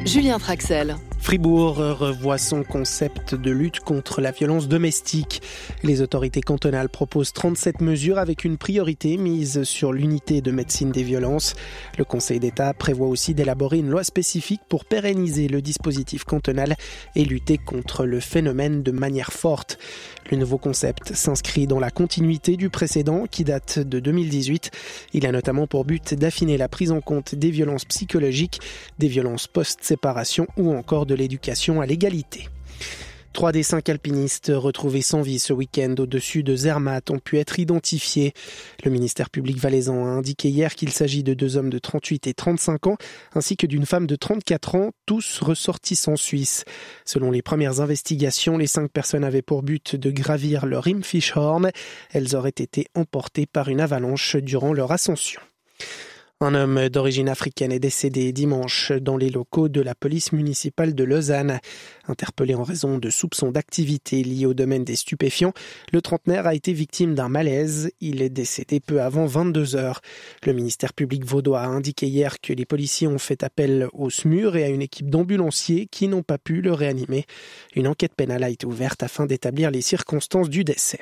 Julien Traxel. Fribourg revoit son concept de lutte contre la violence domestique. Les autorités cantonales proposent 37 mesures avec une priorité mise sur l'unité de médecine des violences. Le Conseil d'État prévoit aussi d'élaborer une loi spécifique pour pérenniser le dispositif cantonal et lutter contre le phénomène de manière forte. Le nouveau concept s'inscrit dans la continuité du précédent qui date de 2018. Il a notamment pour but d'affiner la prise en compte des violences psychologiques, des violences post-séparation ou encore de l'éducation à l'égalité. 3 des 5 alpinistes retrouvés sans vie ce week-end au-dessus de Zermatt ont pu être identifiés. Le ministère public valaisan a indiqué hier qu'il s'agit de 2 hommes de 38 et 35 ans, ainsi que d'une femme de 34 ans, tous ressortissants suisses. Selon les premières investigations, les 5 personnes avaient pour but de gravir le Rimfischhorn. Elles auraient été emportées par une avalanche durant leur ascension. Un homme d'origine africaine est décédé dimanche dans les locaux de la police municipale de Lausanne. Interpellé en raison de soupçons d'activité liées au domaine des stupéfiants, le trentenaire a été victime d'un malaise. Il est décédé peu avant 22 heures. Le ministère public vaudois a indiqué hier que les policiers ont fait appel au SMUR et à une équipe d'ambulanciers qui n'ont pas pu le réanimer. Une enquête pénale a été ouverte afin d'établir les circonstances du décès.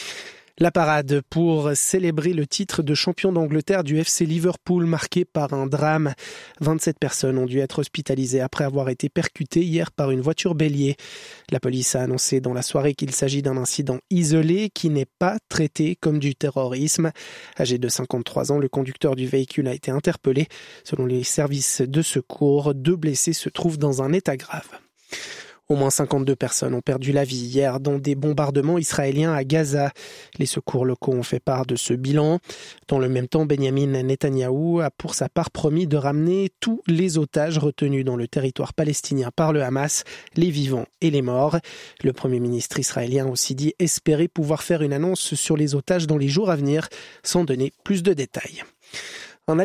La parade pour célébrer le titre de champion d'Angleterre du FC Liverpool marqué par un drame. 27 personnes ont dû être hospitalisées après avoir été percutées hier par une voiture bélier. La police a annoncé dans la soirée qu'il s'agit d'un incident isolé qui n'est pas traité comme du terrorisme. Âgé de 53 ans, le conducteur du véhicule a été interpellé. Selon les services de secours, 2 blessés se trouvent dans un état grave. Au moins 52 personnes ont perdu la vie hier dans des bombardements israéliens à Gaza. Les secours locaux ont fait part de ce bilan. Dans le même temps, Benjamin Netanyahou a pour sa part promis de ramener tous les otages retenus dans le territoire palestinien par le Hamas, les vivants et les morts. Le Premier ministre israélien a aussi dit espérer pouvoir faire une annonce sur les otages dans les jours à venir, sans donner plus de détails. Un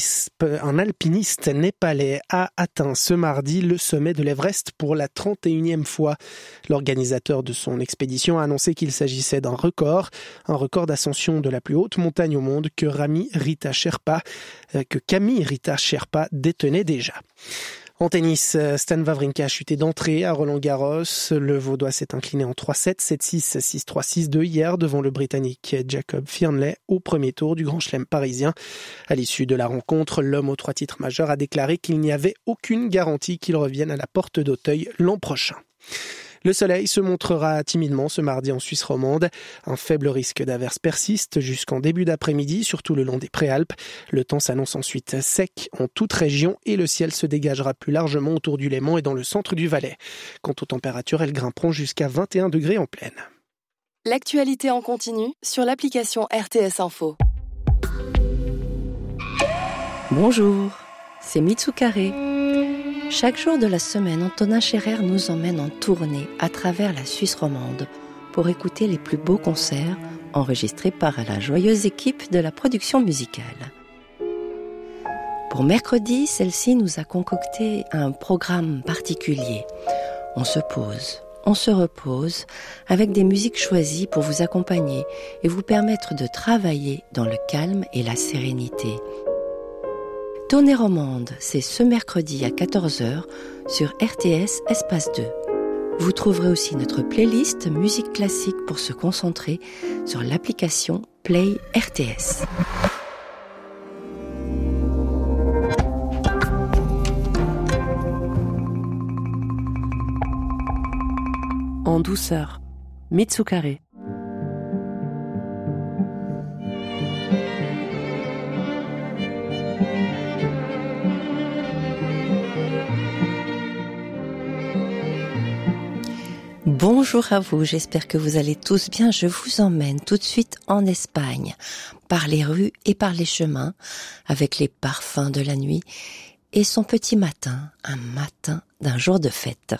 alpiniste népalais a atteint ce mardi le sommet de l'Everest pour la 31e fois. L'organisateur de son expédition a annoncé qu'il s'agissait d'un record, un record d'ascension de la plus haute montagne au monde que Camille Rita Sherpa détenait déjà. En tennis, Stan Wawrinka a chuté d'entrée à Roland-Garros. Le Vaudois s'est incliné en 3-7, 7-6, 6-3, 6-2 hier devant le Britannique Jacob Fearnley au premier tour du Grand Chelem parisien. À l'issue de la rencontre, l'homme aux 3 titres majeurs a déclaré qu'il n'y avait aucune garantie qu'il revienne à la porte d'Auteuil l'an prochain. Le soleil se montrera timidement ce mardi en Suisse romande. Un faible risque d'averse persiste jusqu'en début d'après-midi, surtout le long des Préalpes. Le temps s'annonce ensuite sec en toute région et le ciel se dégagera plus largement autour du Léman et dans le centre du Valais. Quant aux températures, elles grimperont jusqu'à 21 degrés en plaine. L'actualité en continu sur l'application RTS Info. Bonjour, c'est Mitsukare. Chaque jour de la semaine, Antonin Scherer nous emmène en tournée à travers la Suisse romande pour écouter les plus beaux concerts enregistrés par la joyeuse équipe de la production musicale. Pour mercredi, celle-ci nous a concocté un programme particulier. On se pose, on se repose avec des musiques choisies pour vous accompagner et vous permettre de travailler dans le calme et la sérénité. Tournée romande, c'est ce mercredi à 14h sur RTS Espace 2. Vous trouverez aussi notre playlist musique classique pour se concentrer sur l'application Play RTS. En douceur, Mitsukare. Bonjour à vous, j'espère que vous allez tous bien. Je vous emmène tout de suite en Espagne, par les rues et par les chemins, avec les parfums de la nuit et son petit matin, un matin d'un jour de fête.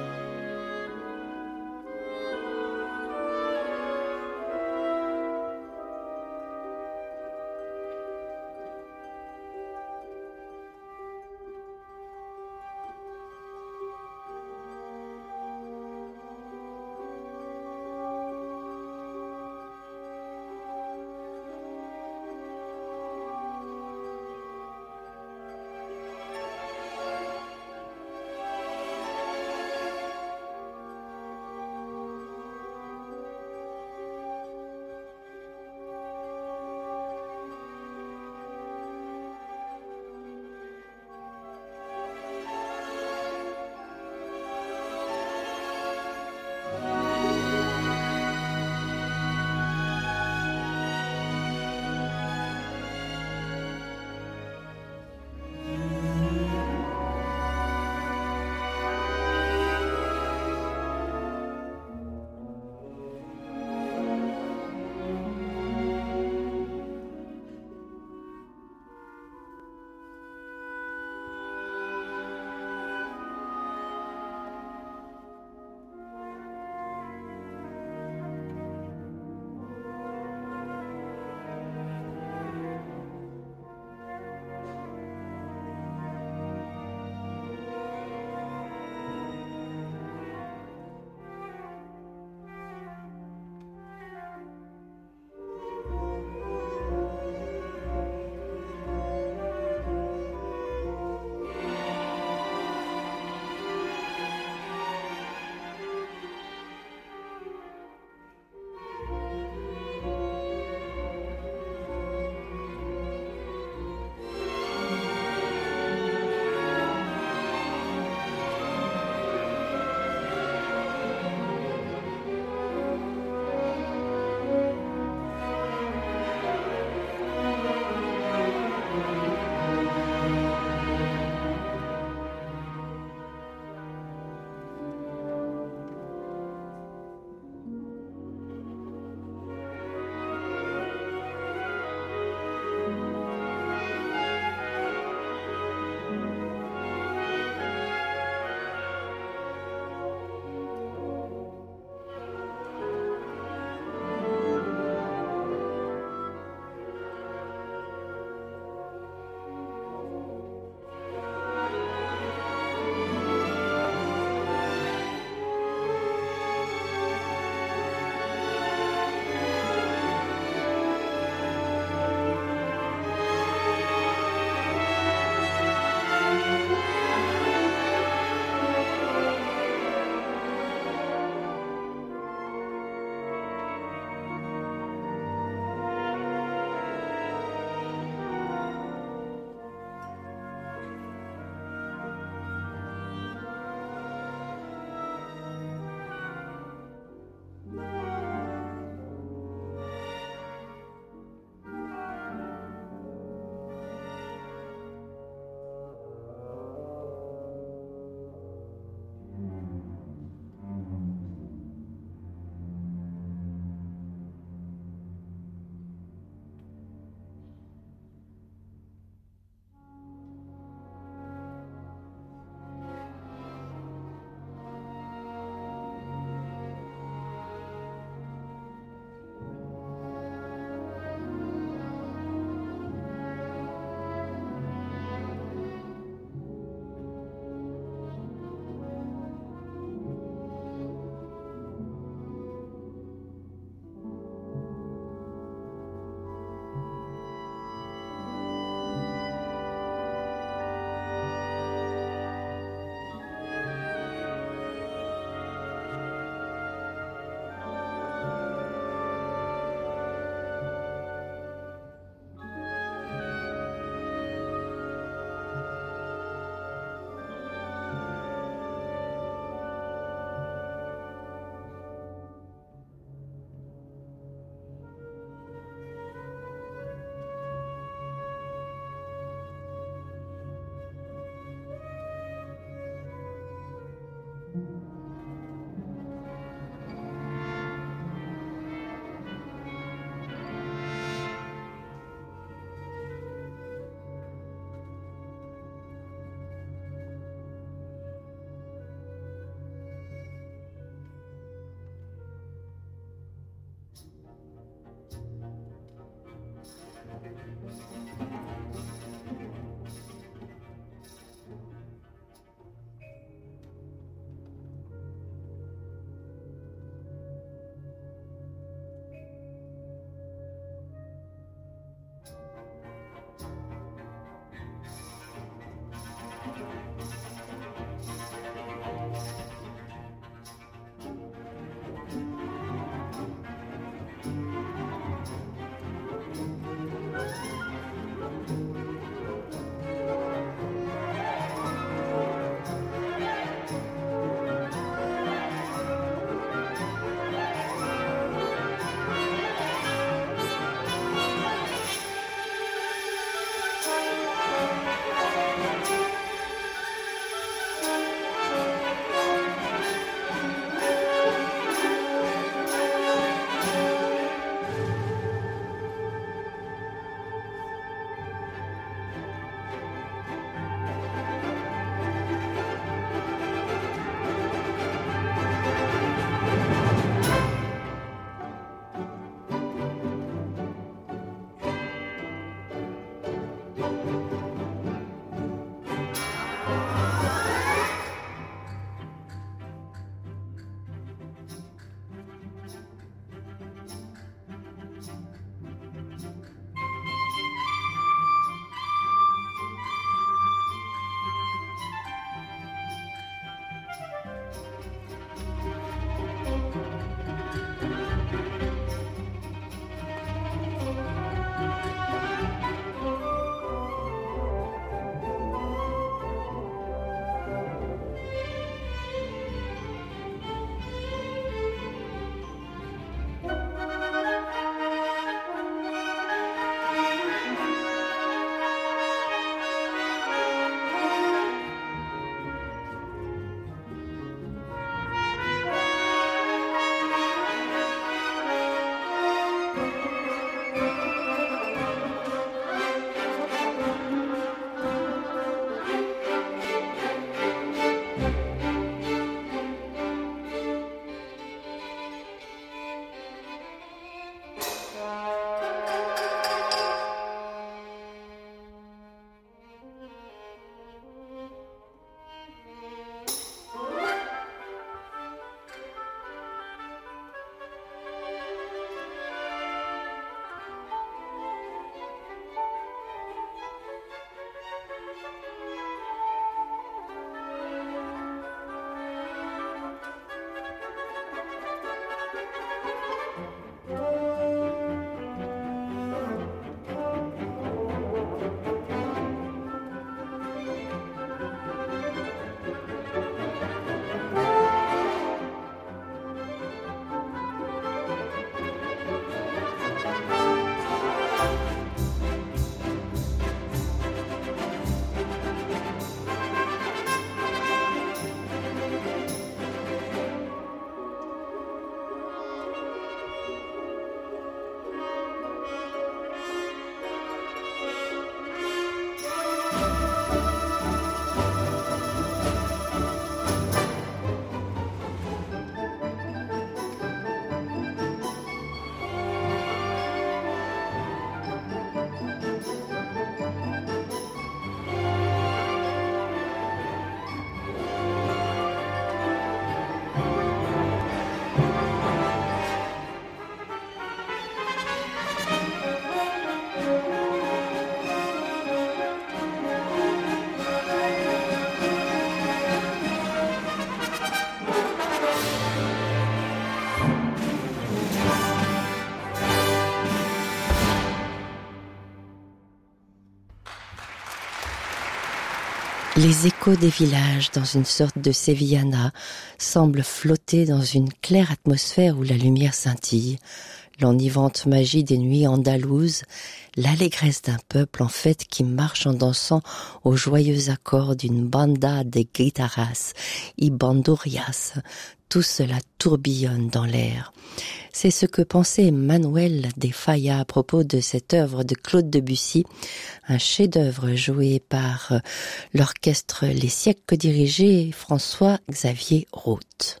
Les échos des villages, dans une sorte de Sevillana, semblent flotter dans une claire atmosphère où la lumière scintille. L'enivrante magie des nuits andalouses, l'allégresse d'un peuple en fête qui marche en dansant aux joyeux accords d'une banda de guitarras y bandurrias. Tout cela tourbillonne dans l'air. C'est ce que pensait Manuel de Falla à propos de cette œuvre de Claude Debussy, un chef-d'œuvre joué par l'orchestre Les Siècles que dirigeait François-Xavier Roth.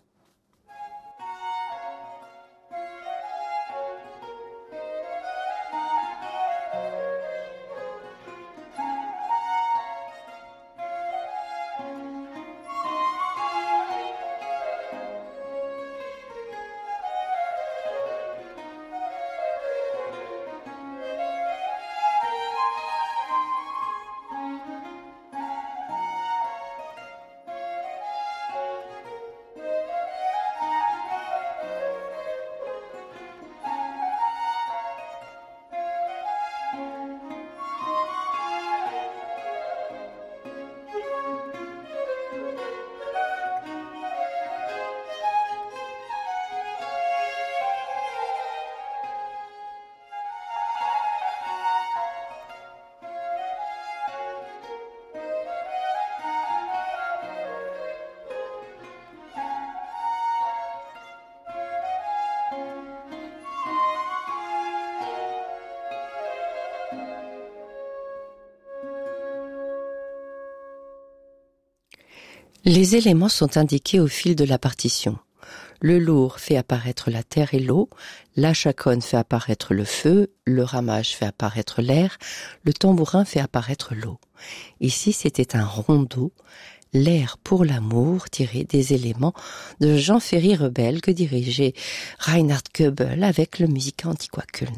Les éléments sont indiqués au fil de la partition. Le lourd fait apparaître la terre et l'eau, la chaconne fait apparaître le feu, le ramage fait apparaître l'air, le tambourin fait apparaître l'eau. Ici, c'était un rondeau, l'air pour l'amour, tiré des éléments de Jean Ferry Rebelle que dirigeait Reinhard Goebel avec le Musica Antiqua Köln.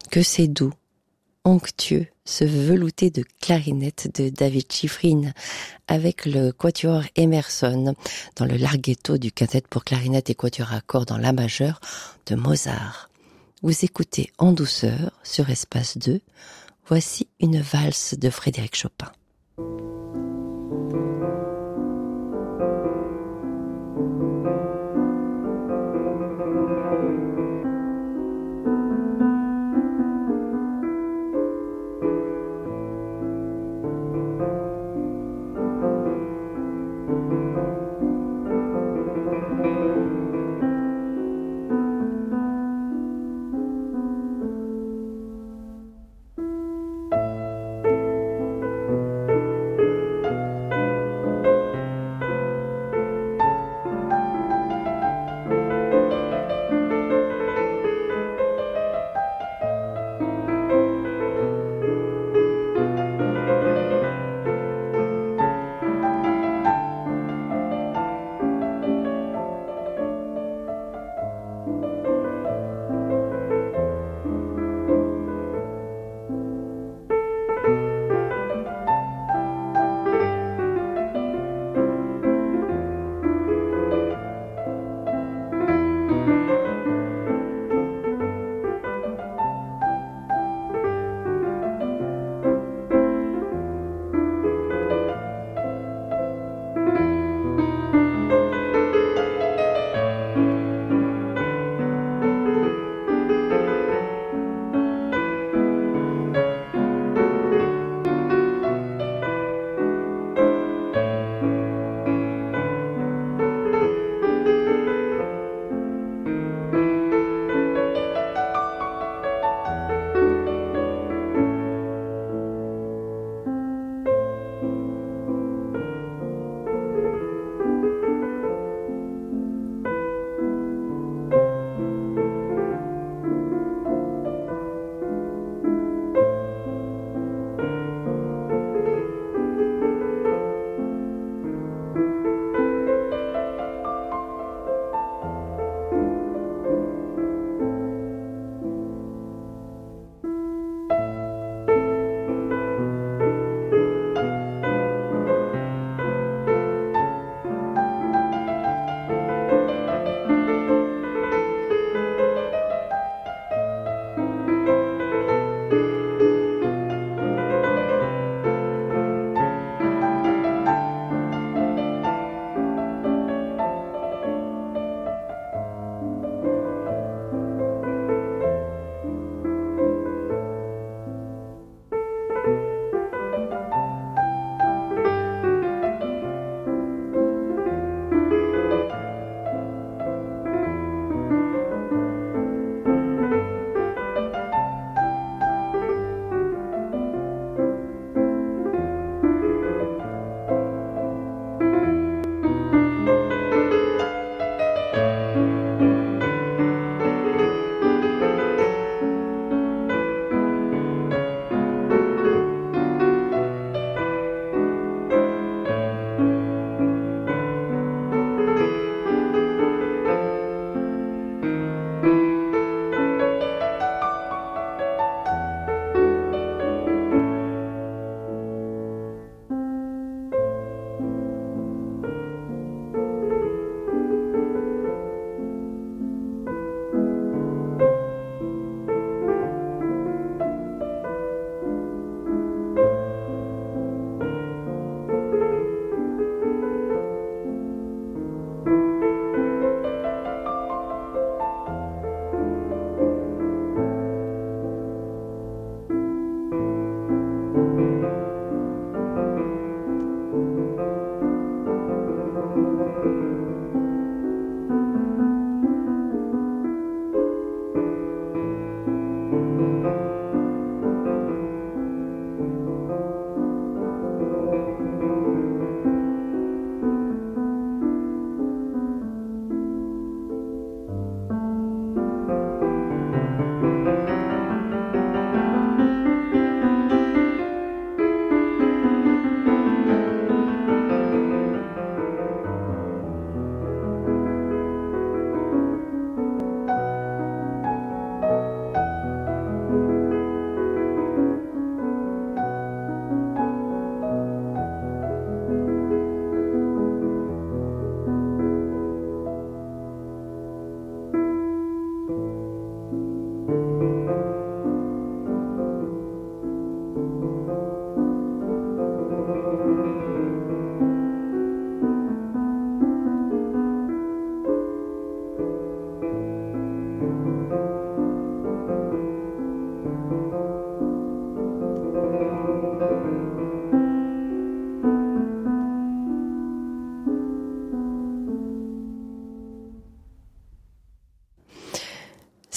Que c'est doux, onctueux, ce velouté de clarinette de David Schifrin avec le quatuor Emerson dans le larghetto du quintet pour clarinette et quatuor à cordes dans la majeure de Mozart. Vous écoutez En douceur sur Espace 2. Voici une valse de Frédéric Chopin.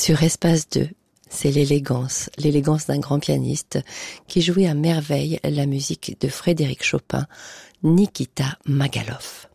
Sur Espace 2, c'est l'élégance d'un grand pianiste qui jouait à merveille la musique de Frédéric Chopin, Nikita Magalov.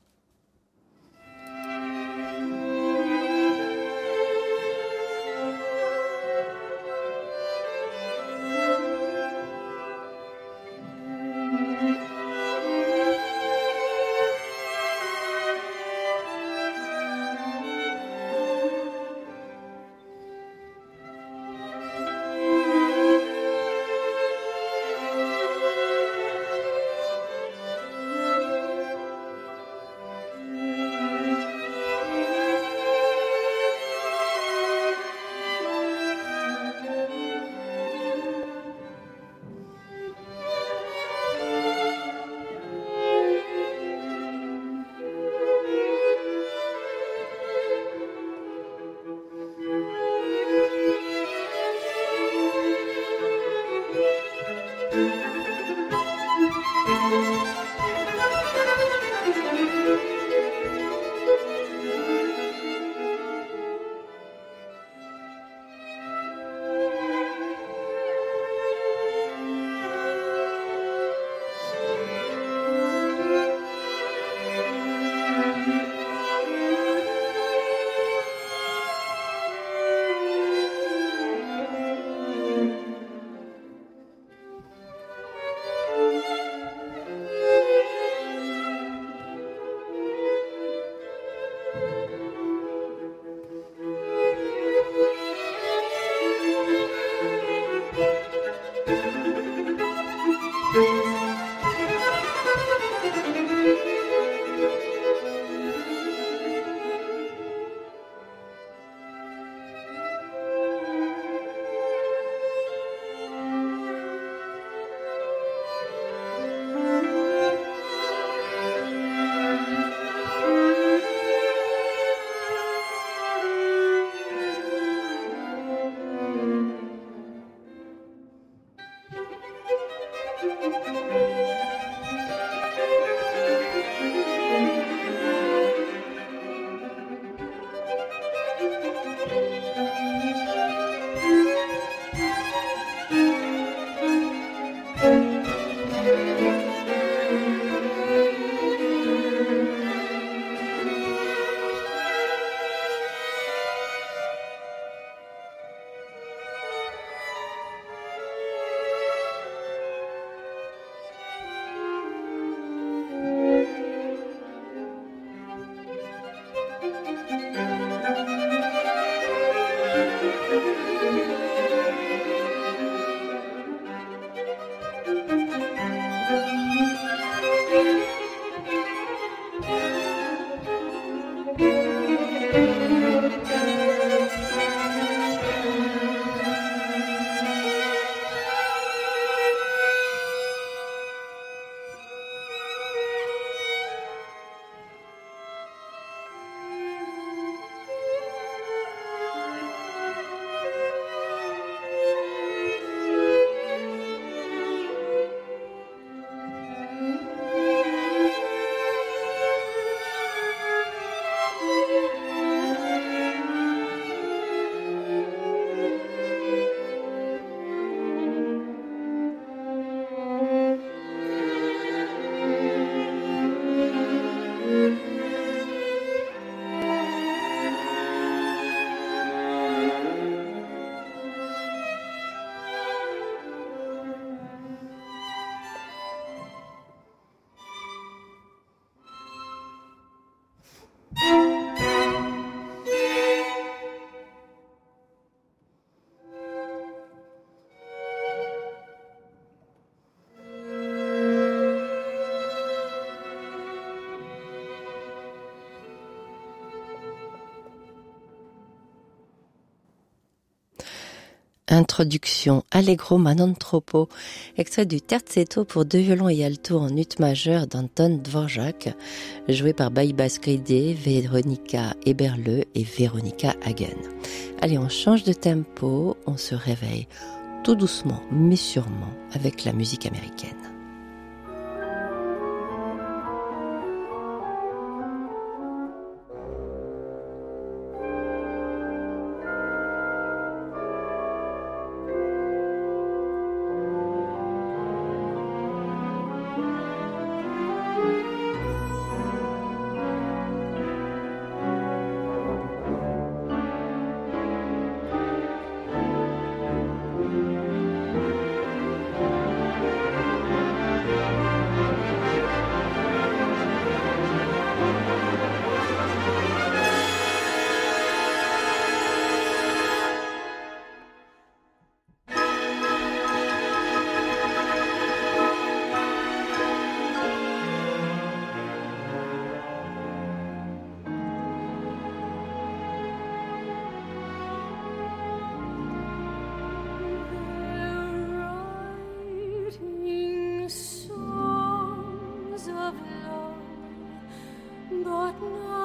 Introduction Allegro ma non troppo, extrait du terzetto pour deux violons et alto en ut majeur d'Anton Dvorak, joué par Baiba Skride, Veronika Eberle et Veronika Hagen. Allez, on change de tempo, on se réveille tout doucement mais sûrement avec la musique américaine.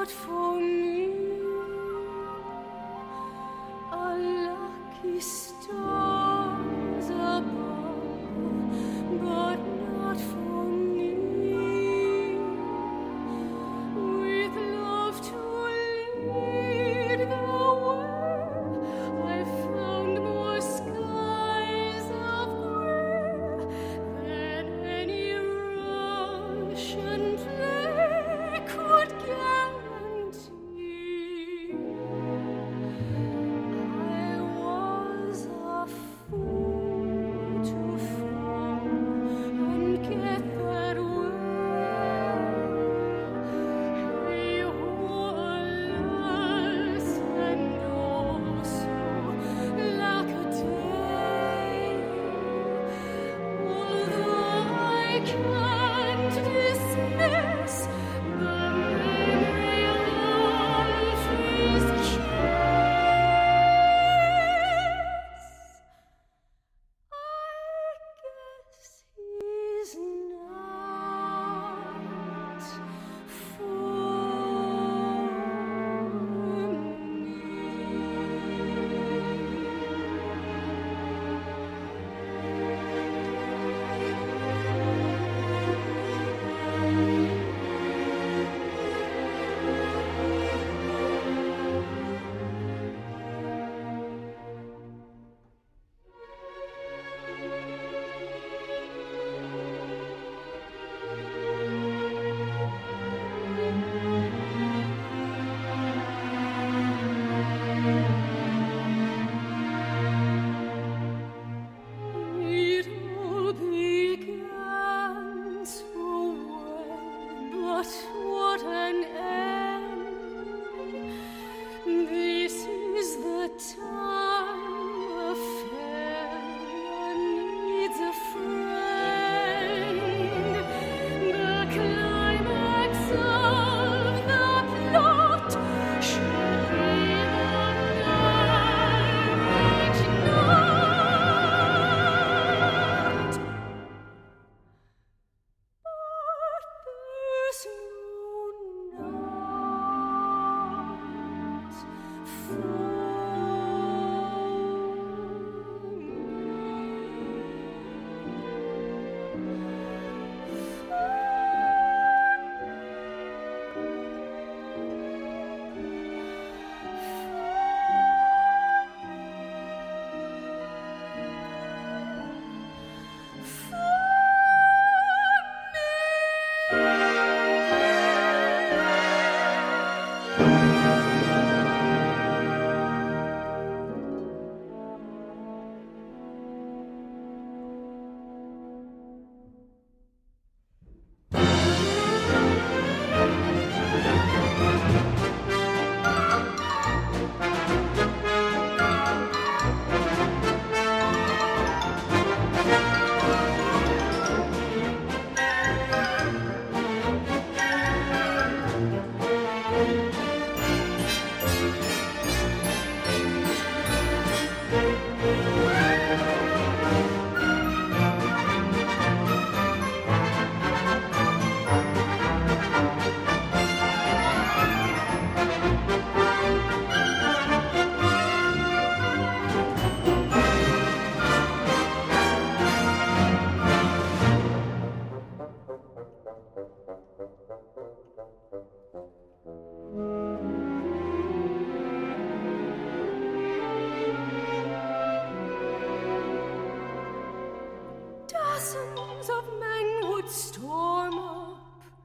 Dozens of men would storm up.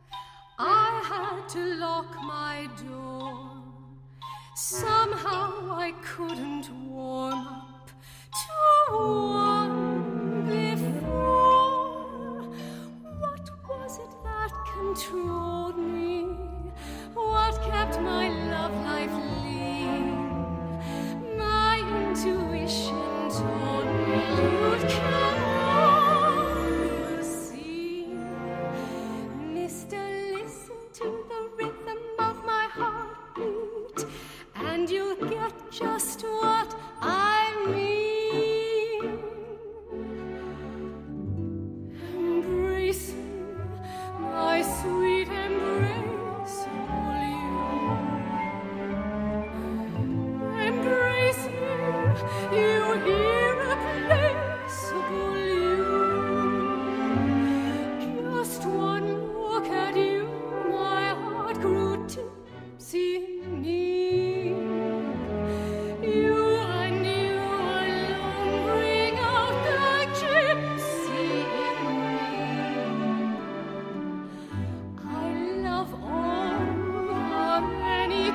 I had to lock my door. Somehow I couldn't warm up to one before. What was it that controlled me? What kept my love life lean? My intuition told me you'd come. Just what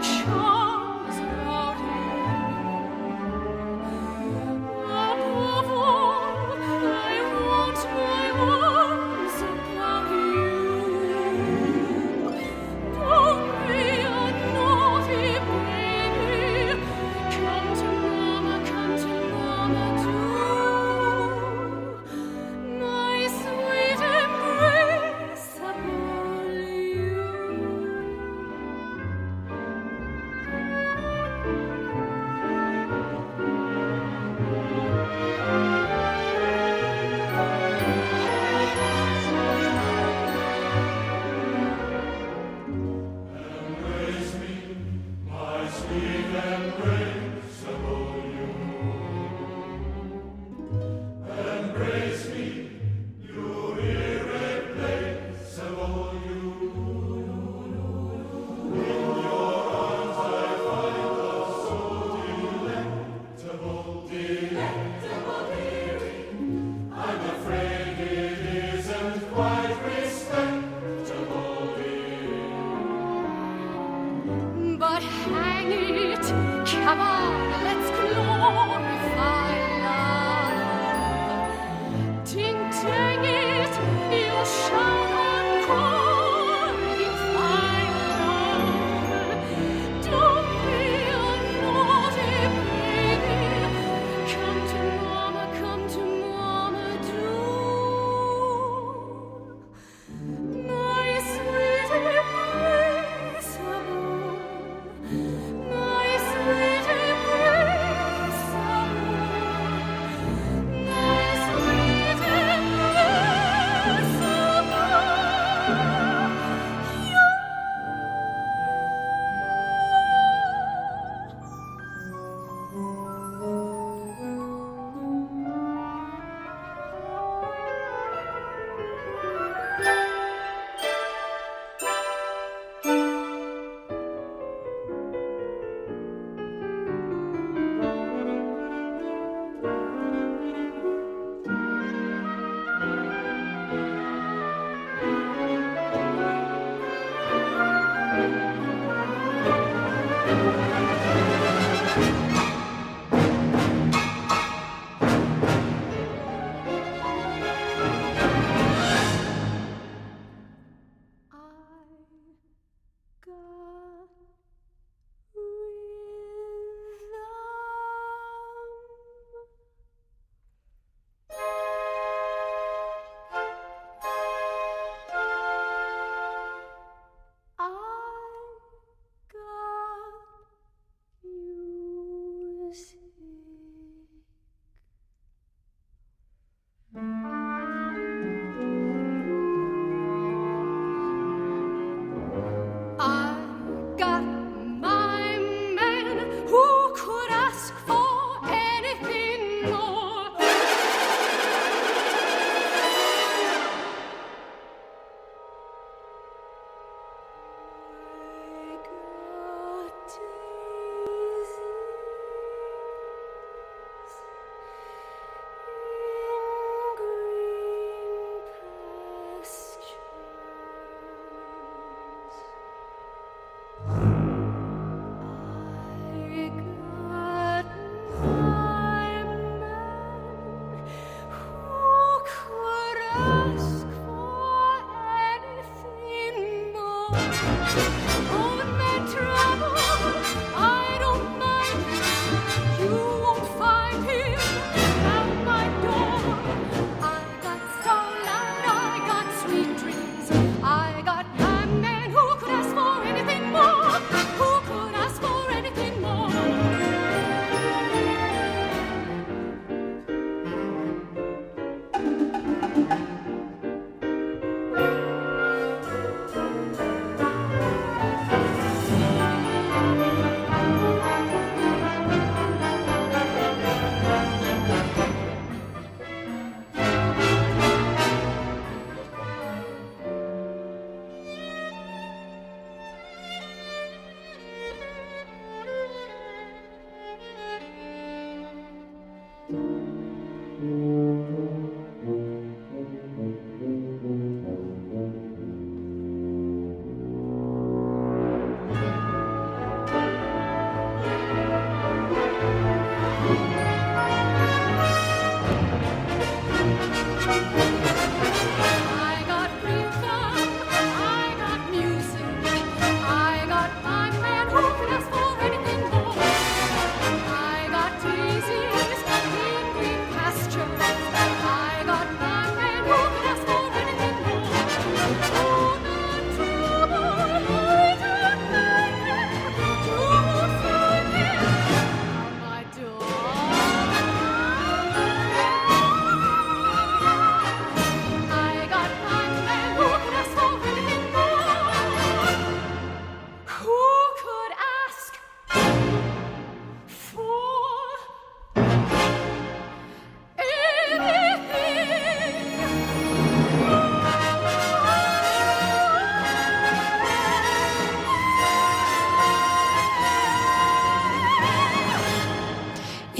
charms about you. Above all, I want my arms about you. Don't be a naughty baby. Come to mama do. My sweet embrace upon you. But hang it, come on, let's glorify love. Ding-dang it, you shout encore if I love. Don't be a naughty baby. Come to mama do. My sweet embrace above. My sweet embrace above. My sweet embrace above. You.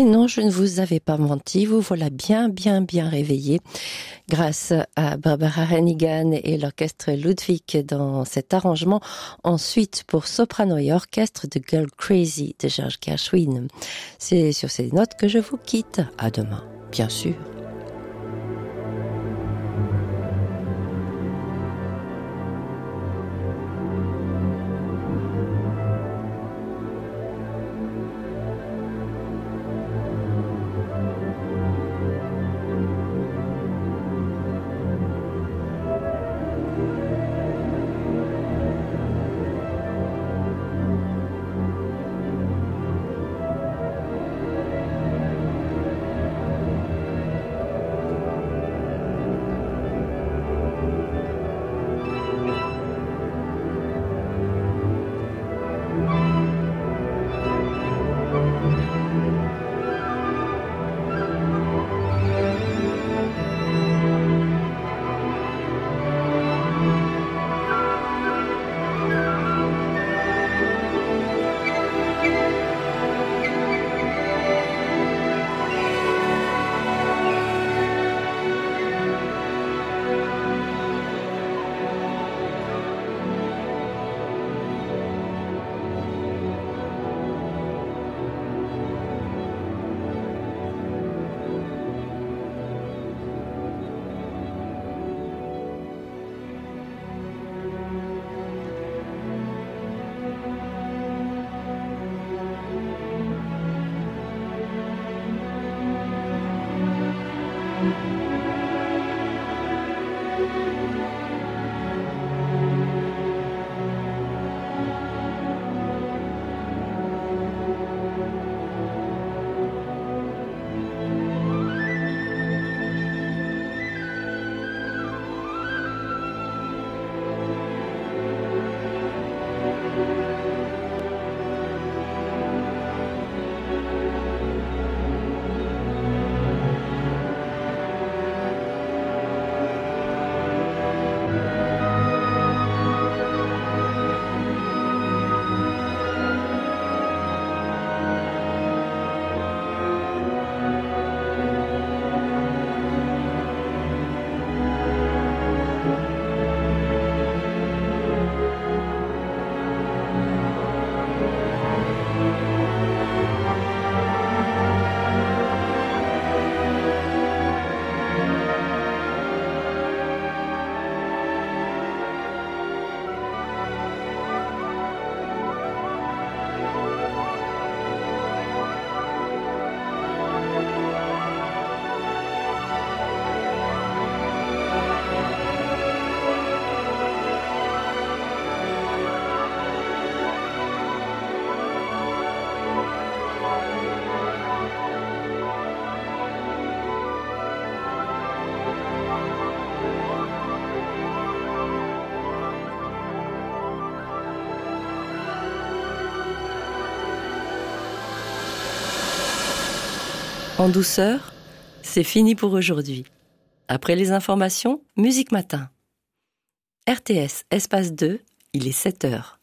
non, je ne vous avais pas menti, vous voilà bien réveillé grâce à Barbara Hannigan et l'orchestre Ludwig dans cet arrangement. Ensuite, pour soprano et orchestre de Girl Crazy de George Gershwin. C'est sur ces notes que je vous quitte. À demain, bien sûr. En douceur, c'est fini pour aujourd'hui. Après les informations, Musique Matin. RTS, Espace 2, il est 7h.